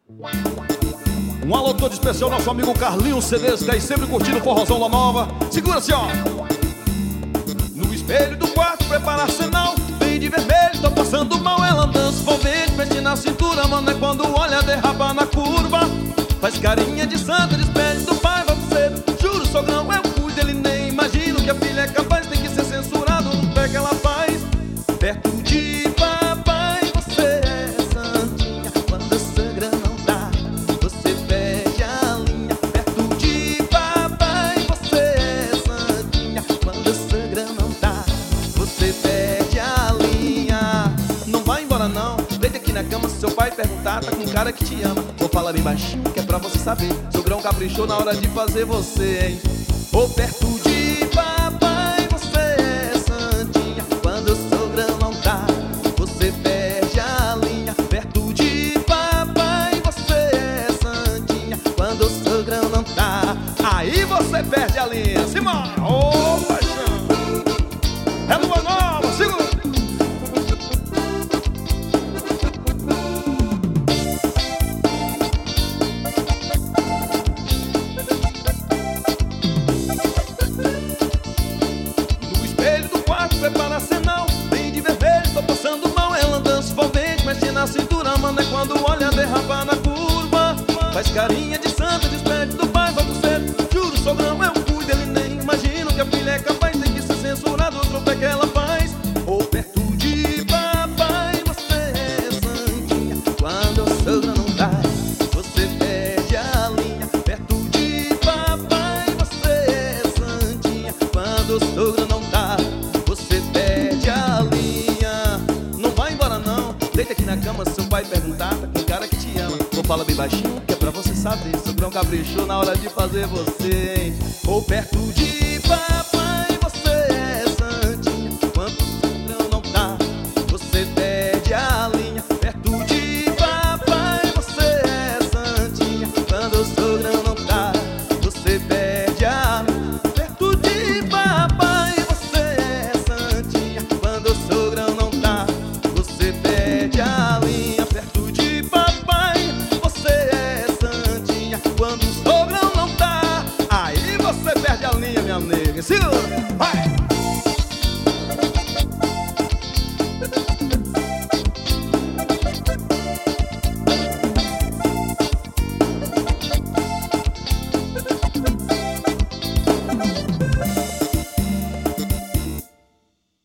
Um alô todo especial, nosso amigo Carlinhos CDs, que aí sempre curtindo o forrozão da nova. Segura assim, ó. No espelho do quarto, prepara arsenal. Bem de vermelho, tô passando mal. Ela dança envolvente, mexe na cintura. Mano, é quando olha, derrapa na curva. Faz carinha de santa, despede do pai, vai você. Juro, sogrão, eu cuido, ele nem imagino que a filha é capaz. Tem que ser censurado no pé que ela faz. Perto de papai, você é santinha. Quando a sogra não dá, você perde a linha. Perto de papai, você é santinha. Quando a sogra não dá, você perde a linha. Não vai embora não, deita aqui na cama. Se seu pai perguntar, tá com um cara que te ama. Vou falar bem baixinho, que é pra você saber. Sogrão caprichou na hora de fazer você, hein? Ou perto de papai, você é santinha. Quando o sogrão não tá, você perde a linha. Perto de papai, você é santinha. Quando o sogrão não tá, aí você perde a linha. Simão, ô paixão, é lua nova, segura. Prepara arsenal, bem de vermelho, tô passando mal. Ela dança envolvente, mexe na cintura. Mano, é quando olha, derrapa na curva. Faz carinha de santa, despede do pai, vai pro cedo. Juro, sogrão, eu cuido, ele nem imagino que a filha é capaz. Tem que ser censurado, outro pé que ela faz. Ou perto de papai, você é santinha. Quando o sogro não dá, você perde a linha. Perto de papai, você é santinha. Quando o sogro não dá, você perde a linha. Não vai embora não, deita aqui na cama. Se seu pai perguntar, tá com um cara que te ama. Vou falar bem baixinho, que é pra você saber. Sogrão caprichou na hora de fazer você, hein? Ou perto de papai.